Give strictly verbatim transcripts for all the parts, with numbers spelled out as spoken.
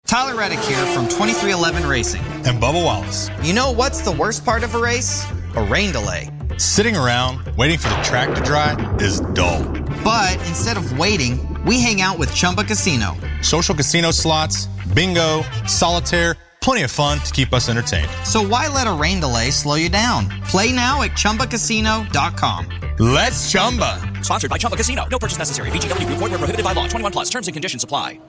Tyler Reddick here from twenty-three eleven Racing. And Bubba Wallace. You know what's the worst part of a race? A rain delay. Sitting around waiting for the track to dry is dull. But instead of waiting, we hang out with Chumba Casino. Social casino slots, bingo, solitaire, plenty of fun to keep us entertained. So why let a rain delay slow you down? Play now at Chumba Casino dot com. Let's Chumba. Sponsored by Chumba Casino. No purchase necessary. V G W Group. Void where prohibited by law. twenty-one plus. Terms and conditions apply.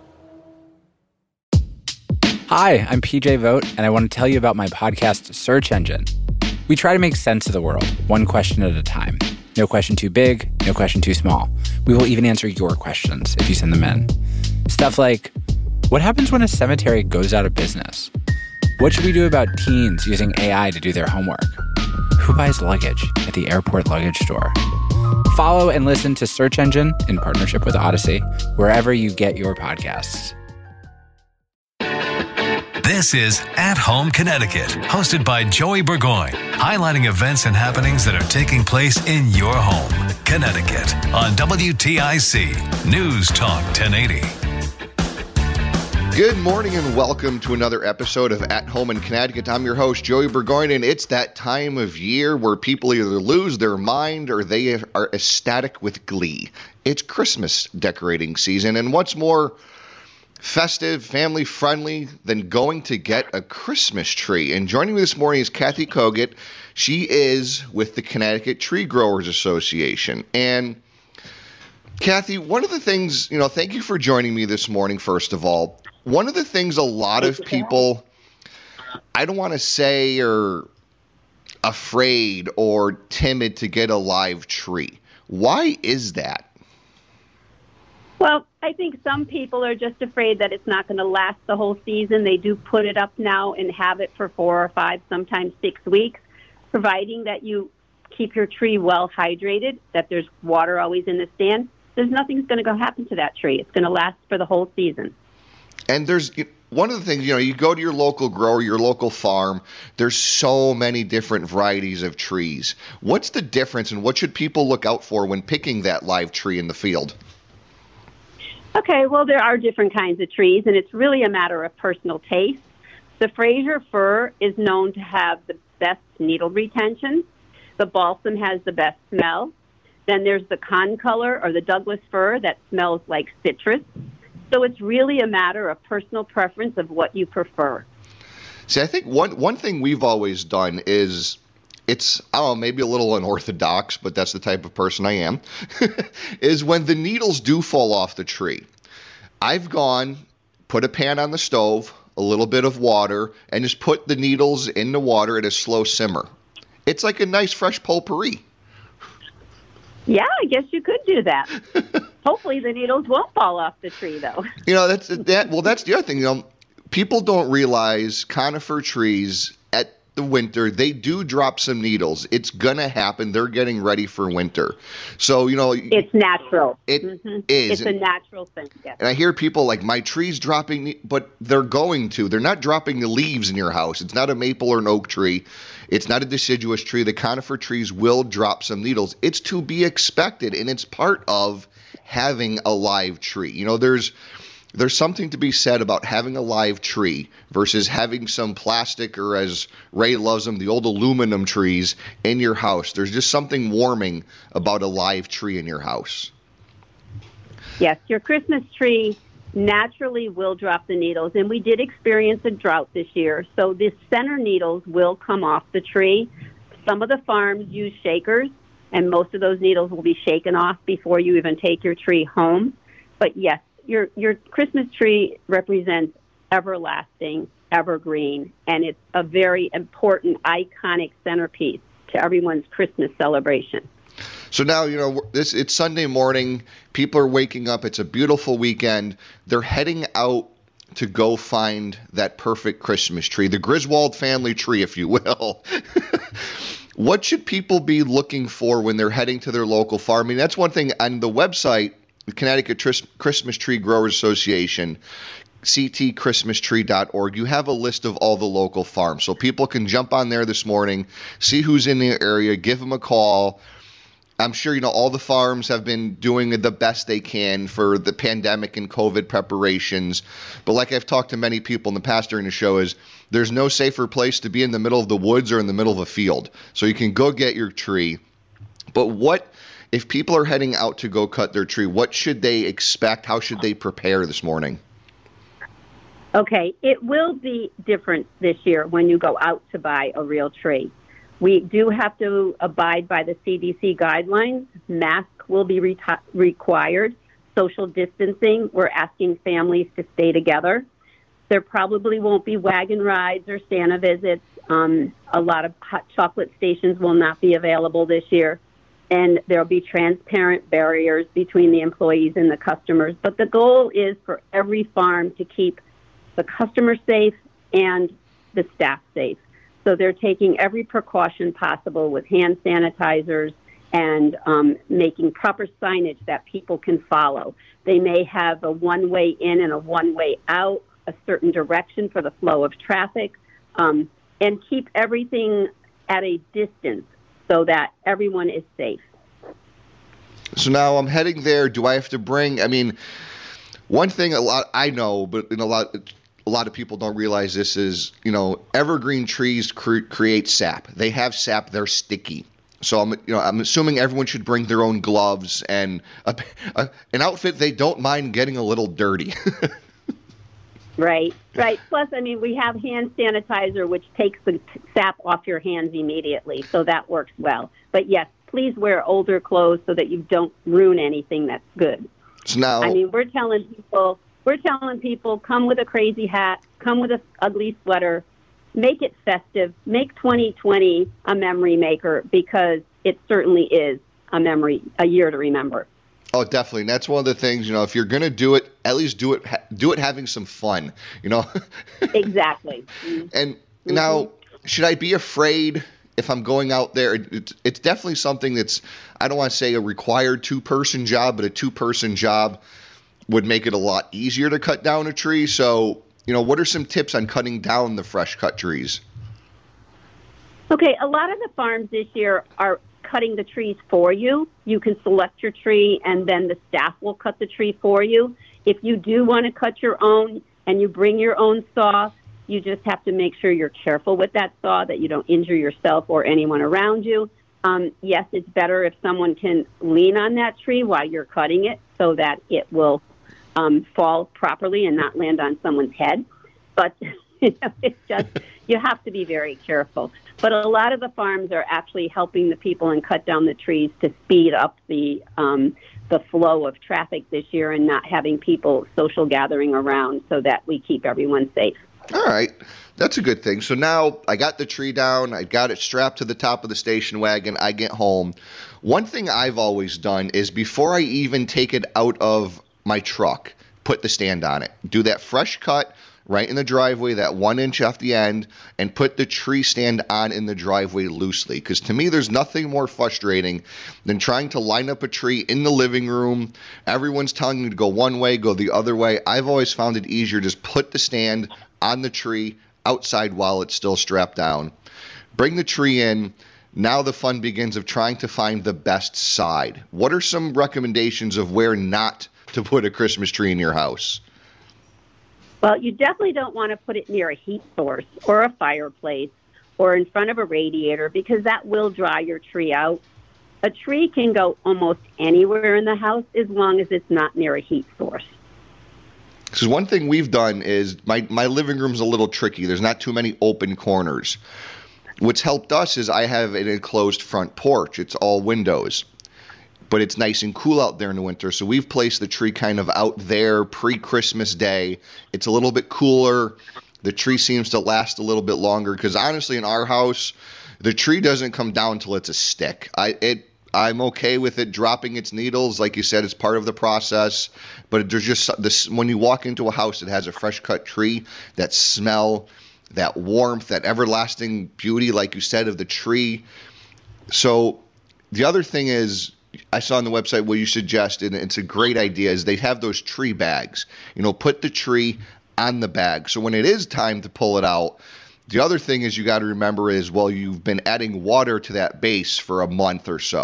Hi, I'm P J Vogt, and I want to tell you about my podcast, Search Engine. We try to make sense of the world, one question at a time. No question too big, no question too small. We will even answer your questions if you send them in. Stuff like, what happens when a cemetery goes out of business? What should we do about teens using A I to do their homework? Who buys luggage at the airport luggage store? Follow and listen to Search Engine in partnership with Odyssey, wherever you get your podcasts. This is At Home Connecticut, hosted by Joey Burgoyne, highlighting events and happenings that are taking place in your home, Connecticut, on W T I C News Talk ten eighty. Good morning and welcome to another episode of At Home in Connecticut. I'm your host, Joey Burgoyne, and it's that time of year where people either lose their mind or they are ecstatic with glee. It's Christmas decorating season, and what's more festive, family-friendly than going to get a Christmas tree? And joining me this morning is Kathy Kogut. She is with the Connecticut Tree Growers Association. And Kathy, one of the things, you know, thank you for joining me this morning, first of all. One of the things a lot of people, I don't want to say are afraid or timid to get a live tree. Why is that? Well, I think some people are just afraid that it's not going to last the whole season. They do put it up now and have it for four or five, sometimes six weeks, providing that you keep your tree well hydrated, that there's water always in the stand. There's nothing's going to go happen to that tree. It's going to last for the whole season. And there's one of the things, you know, you go to your local grower, your local farm, there's so many different varieties of trees. What's the difference and what should people look out for when picking that live tree in the field? Okay, well, there are different kinds of trees, and it's really a matter of personal taste. The Fraser fir is known to have the best needle retention. The balsam has the best smell. Then there's the concolor or the Douglas fir that smells like citrus. So it's really a matter of personal preference of what you prefer. See, I think one one thing we've always done is, it's, I don't know, maybe a little unorthodox, but that's the type of person I am, is when the needles do fall off the tree, I've gone, put a pan on the stove, a little bit of water, and just put the needles in the water at a slow simmer. It's like a nice fresh potpourri. Yeah, I guess you could do that. Hopefully the needles won't fall off the tree, though. You know, that's that. Well, that's the other thing. You know, people don't realize conifer trees at the winter, they do drop some needles. It's going to happen. They're getting ready for winter. So, you know. It's natural. It mm-hmm. is. It's a natural thing, yes. And I hear people like, my tree's dropping, but they're going to. They're not dropping the leaves in your house. It's not a maple or an oak tree. It's not a deciduous tree. The conifer trees will drop some needles. It's to be expected, and it's part of having a live tree. You know, there's there's something to be said about having a live tree versus having some plastic, or as Ray loves them, the old aluminum trees in your house. There's just something warming about a live tree in your house. Yes, your Christmas tree naturally will drop the needles, and we did experience a drought this year, so the center needles will come off the tree. Some of the farms use shakers, and most of those needles will be shaken off before you even take your tree home. But yes, your your Christmas tree represents everlasting, evergreen, and it's a very important, iconic centerpiece to everyone's Christmas celebration. So now, you know, this it's Sunday morning. People are waking up. It's a beautiful weekend. They're heading out to go find that perfect Christmas tree, the Griswold family tree, if you will. What should people be looking for when they're heading to their local farm? I mean, that's one thing on the website, the Connecticut Tris- Christmas Tree Growers Association, c t christmas tree dot org. You have a list of all the local farms. So people can jump on there this morning, see who's in the area, give them a call, I'm sure, you know, all the farms have been doing the best they can for the pandemic and COVID preparations. But like I've talked to many people in the past during the show, is there's no safer place to be in the middle of the woods or in the middle of a field. So you can go get your tree. But what, if people are heading out to go cut their tree, what should they expect? How should they prepare this morning? Okay, it will be different this year when you go out to buy a real tree. We do have to abide by the C D C guidelines. Masks will be re- required. Social distancing, we're asking families to stay together. There probably won't be wagon rides or Santa visits. Um, a lot of hot chocolate stations will not be available this year. And there will be transparent barriers between the employees and the customers. But the goal is for every farm to keep the customer safe and the staff safe. So they're taking every precaution possible with hand sanitizers and um, making proper signage that people can follow. They may have a one-way in and a one-way out, a certain direction for the flow of traffic, um, and keep everything at a distance so that everyone is safe. So now I'm heading there. Do I have to bring, I mean, one thing a lot I know, but in a lot a lot of people don't realize this is, you know, evergreen trees cre- create sap. They have sap. They're sticky. So I'm, you know, I'm assuming everyone should bring their own gloves and a, a, an outfit they don't mind getting a little dirty. Right, right. Plus, I mean, we have hand sanitizer, which takes the sap off your hands immediately, so that works well. But yes, please wear older clothes so that you don't ruin anything that's good. So now, I mean, we're telling people, we're telling people, come with a crazy hat, come with an ugly sweater, make it festive, make twenty twenty a memory maker, because it certainly is a memory, a year to remember. Oh, definitely. And that's one of the things, you know, if you're going to do it, at least do it, ha- do it having some fun, you know? Exactly. And Mm-hmm. now, should I be afraid if I'm going out there? It's, it's definitely something that's, I don't want to say a required two-person job, but a two-person job would make it a lot easier to cut down a tree. So, you know, what are some tips on cutting down the fresh cut trees? Okay, a lot of the farms this year are cutting the trees for you. You can select your tree, and then the staff will cut the tree for you. If you do want to cut your own and you bring your own saw, you just have to make sure you're careful with that saw, that you don't injure yourself or anyone around you. Um, yes, it's better if someone can lean on that tree while you're cutting it so that it will um, fall properly and not land on someone's head. But you know, it's just, you have to be very careful. But a lot of the farms are actually helping the people and cut down the trees to speed up the um, the flow of traffic this year and not having people social gathering around so that we keep everyone safe. All right. That's a good thing. So now I got the tree down. I got it strapped to the top of the station wagon. I get home. One thing I've always done is before I even take it out of my truck, put the stand on it. Do that fresh cut right in the driveway, that one inch off the end, and put the tree stand on in the driveway loosely. Because to me, there's nothing more frustrating than trying to line up a tree in the living room. Everyone's telling you to go one way, go the other way. I've always found it easier just put the stand on the tree outside while it's still strapped down. Bring the tree in. Now the fun begins of trying to find the best side. What are some recommendations of where not to put a Christmas tree in your house? Well, you definitely don't want to put it near a heat source or a fireplace or in front of a radiator, because that will dry your tree out. A tree can go almost anywhere in the house as long as it's not near a heat source. Because one thing we've done is my, my living room's a little tricky. There's not too many open corners. What's helped us is I have an enclosed front porch. It's all windows. But it's nice and cool out there in the winter. So we've placed the tree kind of out there pre-Christmas Day. It's a little bit cooler. The tree seems to last a little bit longer. Because honestly, in our house, the tree doesn't come down until it's a stick. I it I'm okay with it dropping its needles. Like you said, it's part of the process. But there's just this, when you walk into a house that has a fresh cut tree, that smell, that warmth, that everlasting beauty, like you said, of the tree. So the other thing is, I saw on the website what you suggested, and it's a great idea, is they have those tree bags. You know, put the tree on the bag. So when it is time to pull it out, the other thing is you got to remember is, well, you've been adding water to that base for a month or so.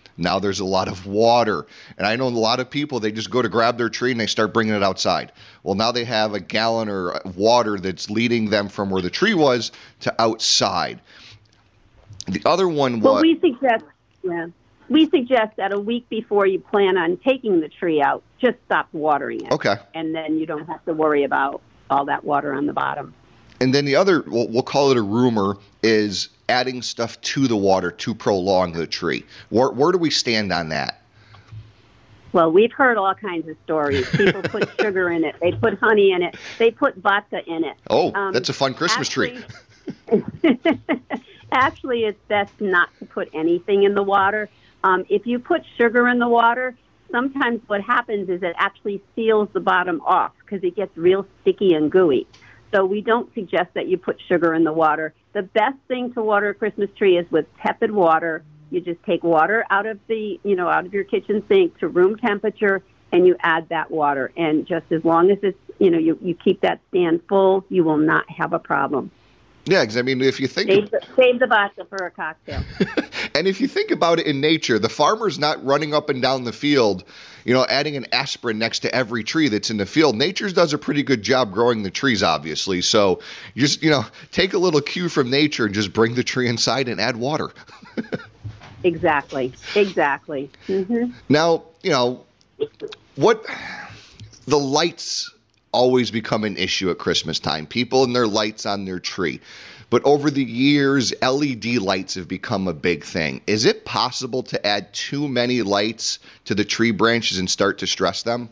Now there's a lot of water. And I know a lot of people, they just go to grab their tree and they start bringing it outside. Well, now they have a gallon or of water that's leading them from where the tree was to outside. The other one was... Well, we suggest, yeah, we suggest that a week before you plan on taking the tree out, just stop watering it. Okay. And then you don't have to worry about all that water on the bottom. And then the other, we'll, we'll call it a rumor, is adding stuff to the water to prolong the tree. Where, where do we stand on that? Well, we've heard all kinds of stories. People put sugar in it. They put honey in it. They put vodka in it. Oh, um, that's a fun Christmas actually, tree. Actually, it's best not to put anything in the water. Um, if you put sugar in the water, sometimes what happens is it actually seals the bottom off because it gets real sticky and gooey. So we don't suggest that you put sugar in the water. The best thing to water a Christmas tree is with tepid water. You just take water out of the, you know, out of your kitchen sink to room temperature, and you add that water. And just as long as it's, you know, you, you keep that stand full, you will not have a problem. Yeah, because I mean, if you think save the, save the vodka for a cocktail. And if you think about it in nature, the farmer's not running up and down the field, you know, adding an aspirin next to every tree that's in the field. Nature does a pretty good job growing the trees, obviously. So you just, you know, take a little cue from nature and just bring the tree inside and add water. Exactly. Exactly. Mm-hmm. Now, you know, what the lights always become an issue at Christmas time. People and their lights on their tree. But over the years, L E D lights have become a big thing. Is it possible to add too many lights to the tree branches and start to stress them?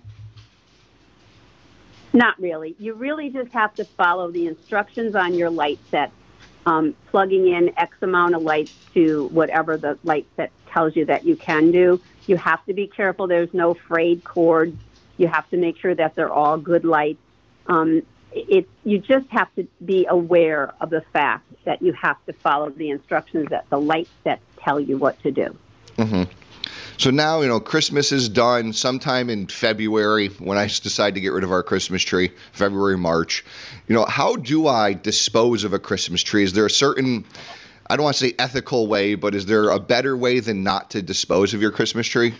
Not really. You really just have to follow the instructions on your light set. Um, plugging in X amount of lights to whatever the light set tells you that you can do. You have to be careful there's no frayed cords. You have to make sure that they're all good lights. Um, it, you just have to be aware of the fact that you have to follow the instructions that the light sets tell you what to do. Mm-hmm. So now, you know, Christmas is done sometime in February when I decide to get rid of our Christmas tree, February, March. You know, how do I dispose of a Christmas tree? Is there a certain, I don't want to say ethical way, but is there a better way than not to dispose of your Christmas tree?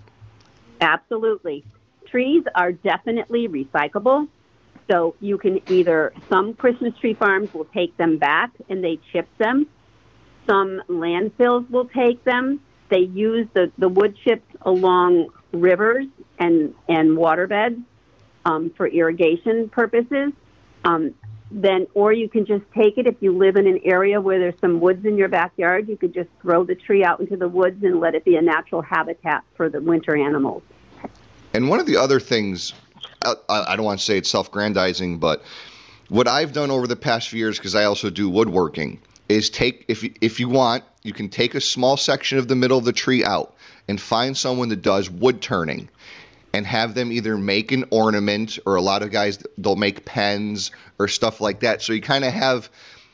Absolutely. Trees are definitely recyclable. So you can either, some Christmas tree farms will take them back and they chip them. Some landfills will take them. They use the, the wood chips along rivers and, and waterbeds um, for irrigation purposes. Um, then, or you can just take it if you live in an area where there's some woods in your backyard. You could just throw the tree out into the woods and let it be a natural habitat for the winter animals. And one of the other things, I, I don't want to say it's self-grandizing, but what I've done over the past few years, because I also do woodworking, is take, if you, if you want, you can take a small section of the middle of the tree out and find someone that does wood turning and have them either make an ornament, or a lot of guys, they'll make pens or stuff like that. So you kind of have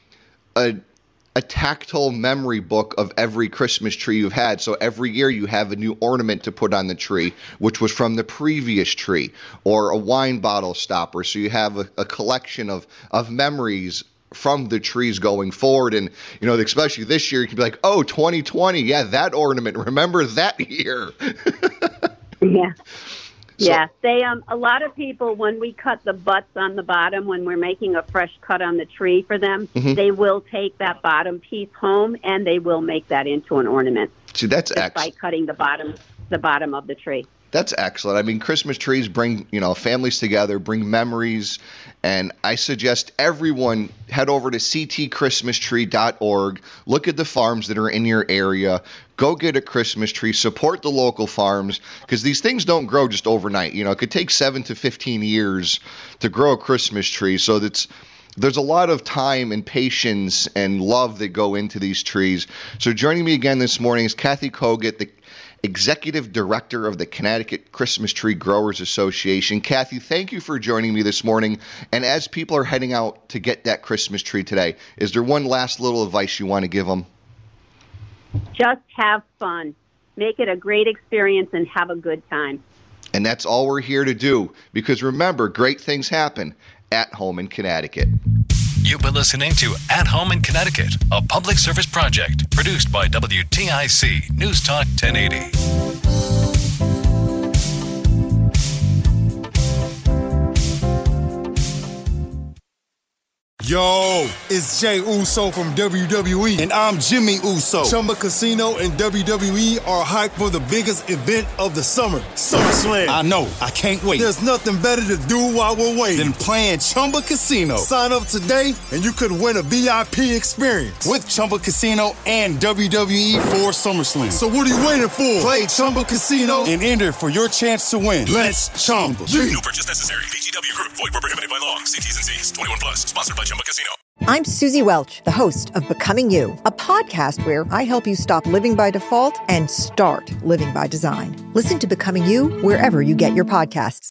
a a tactile memory book of every Christmas tree you've had. So every year you have a new ornament to put on the tree, which was from the previous tree, or a wine bottle stopper. So you have a, a collection of, of memories from the trees going forward. And, you know, especially this year, you can be like, oh, twenty twenty, yeah, that ornament, remember that year. Yeah. So, yeah, they um a lot of people, when we cut the butts on the bottom, when we're making a fresh cut on the tree for them, mm-hmm. they will take that bottom piece home and they will make that into an ornament. See, that's just excellent. By cutting the bottom the bottom of the tree. That's excellent. I mean, Christmas trees bring, you know, families together, bring memories, and I suggest everyone head over to c t christmas tree dot org, look at the farms that are in your area, go get a Christmas tree, support the local farms, because these things don't grow just overnight. You know, it could take seven to fifteen years to grow a Christmas tree, so that's there's a lot of time and patience and love that go into these trees. So joining me again this morning is Kathy Kogut, the Executive Director of the Connecticut Christmas Tree Growers Association. Kathy, thank you for joining me this morning. And as people are heading out to get that Christmas tree today, is there one last little advice you want to give them? Just have fun. Make it a great experience and have a good time. And that's all we're here to do, because remember, great things happen at home in Connecticut. You've been listening to At Home in Connecticut, a public service project produced by W T I C News Talk ten eighty. Yo, it's Jey Uso from W W E. And I'm Jimmy Uso. Chumba Casino and W W E are hyped for the biggest event of the summer, SummerSlam. I know. I can't wait. There's nothing better to do while we're waiting than playing Chumba Casino. Sign up today and you could win a V I P experience with Chumba Casino and W W E for SummerSlam. So what are you waiting for? Play Chumba Casino and enter for your chance to win. Let's Chumba. No purchase necessary. V G W Group. Void where prohibited by law. See T's and C's. twenty-one plus. Sponsored by Chumba Casino. I'm Susie Welch, the host of Becoming You, a podcast where I help you stop living by default and start living by design. Listen to Becoming You wherever you get your podcasts.